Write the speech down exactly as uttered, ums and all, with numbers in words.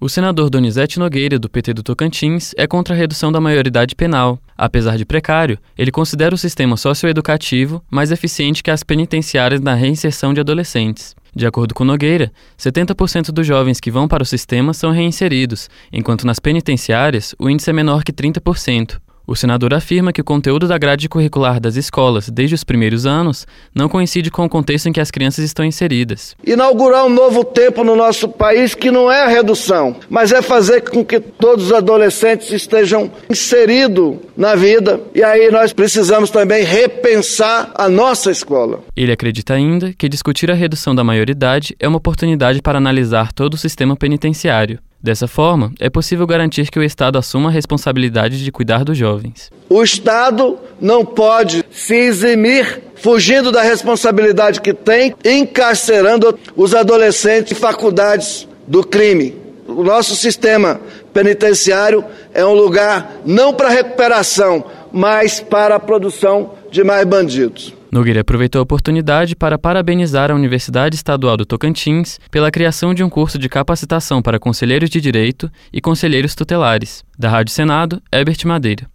O senador Donizete Nogueira, do P T do Tocantins, é contra a redução da maioridade penal. Apesar de precário, ele considera o sistema socioeducativo mais eficiente que as penitenciárias na reinserção de adolescentes. De acordo com Nogueira, setenta por cento dos jovens que vão para o sistema são reinseridos, enquanto nas penitenciárias o índice é menor que trinta por cento. O senador afirma que o conteúdo da grade curricular das escolas desde os primeiros anos não coincide com o contexto em que as crianças estão inseridas. Inaugurar um novo tempo no nosso país que não é a redução, mas é fazer com que todos os adolescentes estejam inseridos na vida. E aí nós precisamos também repensar a nossa escola. Ele acredita ainda que discutir a redução da maioridade é uma oportunidade para analisar todo o sistema penitenciário. Dessa forma, é possível garantir que o Estado assuma a responsabilidade de cuidar dos jovens. O Estado não pode se eximir, fugindo da responsabilidade que tem, encarcerando os adolescentes em faculdades do crime. O nosso sistema penitenciário é um lugar não para recuperação, mas para a produção de mais bandidos. Nogueira aproveitou a oportunidade para parabenizar a Universidade Estadual do Tocantins pela criação de um curso de capacitação para conselheiros de direito e conselheiros tutelares. Da Rádio Senado, Herbert Madeira.